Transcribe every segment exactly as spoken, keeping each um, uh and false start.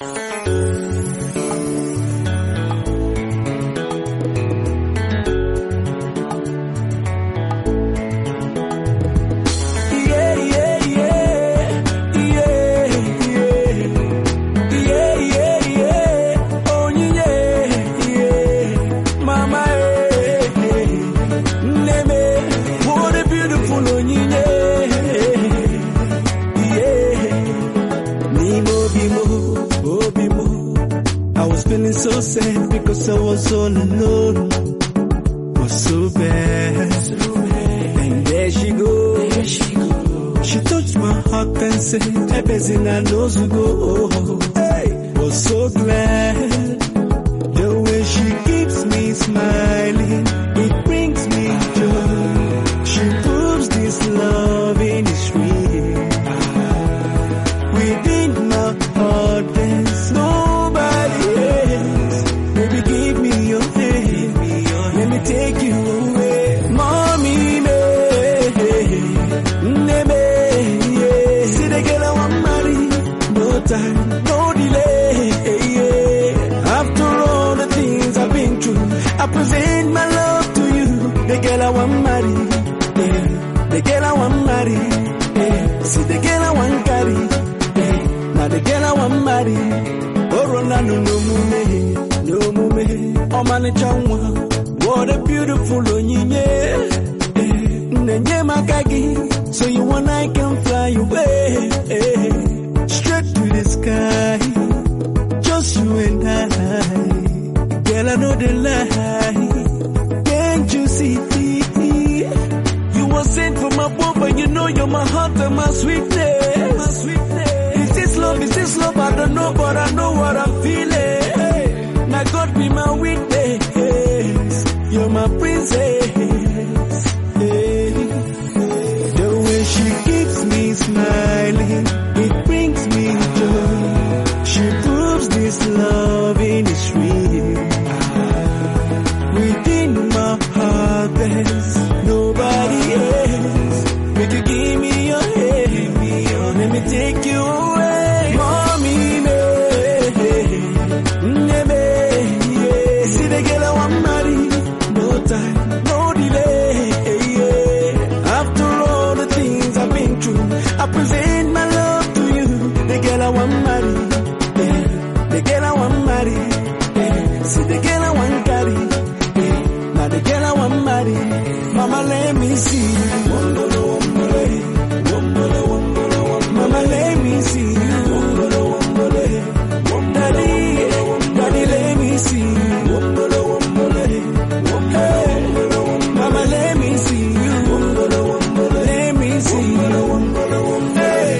So sad because I was all alone, was so bad. So bad. And there she goes, there she goes. She touched my heart and said, everything I know to go. Hey, was so glad. The way she keeps me smiling, it brings me joy. She proves this loving is real. Within my heart there's nobody else. Baby, give me your hand, let me take you away. Mommy, me, me, me, yeah. See the girl I want marry, no time, no delay, yeah. After all the things I've been through, I present my love to you. The girl I want marry, yeah. The girl I want marry, yeah. See the girl I want carry, yeah. Now the girl I want marry. Oh, Ronaldo, no mume, no mume. Oh, man, changwa. What a beautiful onyinye. Nenye makagi, so you and I can fly away straight to the sky. Just you and I. Girl, I know the lie. Can't you see? You were sent from above, and you know you're my heart and my sweetness. My sweetness. Is this love? Is this love? I don't know, but I know what I'm feeling. Now God be my witness. You're my princess. The way she keeps me smiling, it brings me joy. She proves this loving is real. Within my heart there's nobody else. Make you give me your hand, let me take you away. Mommy, me, me, me, yeah. See the girl I want marry, no time, no delay, yeah. After all the things I've been through, I present my love to you. The girl I want marry, yeah. The girl I want marry, yeah. See the girl I want carry, yeah. Now the girl I want marry. Mama, let me see you. Wombolo, wombolo, wombolo, wombolo, wombolo. Mama, let me see you. Wombolo, wombolo, wombolo. Daddy, daddy, let me see you. Wombolo, wombolo, wombolo. Mama, let me see you. Wombolo, wombolo, let me see you. Wombolo, wombolo, wombolo.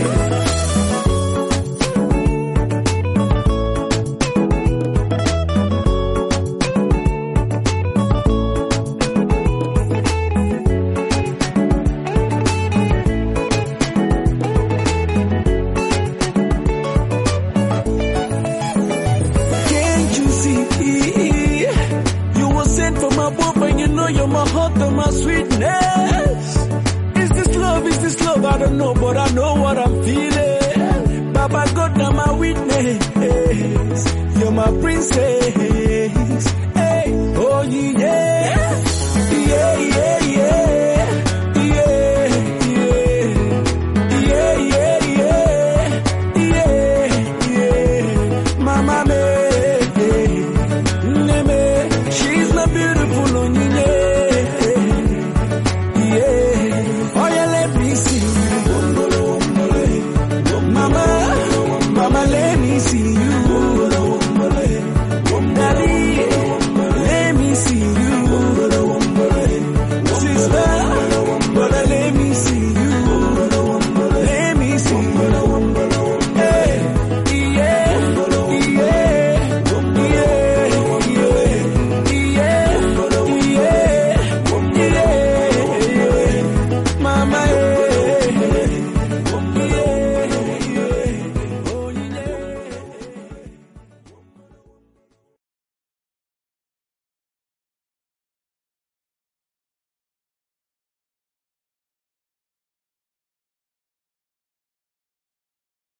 You're my heart and my sweetness. Is this love, is this love? I don't know, but I know what I'm feeling. Baba God, now my witness. You're my princess.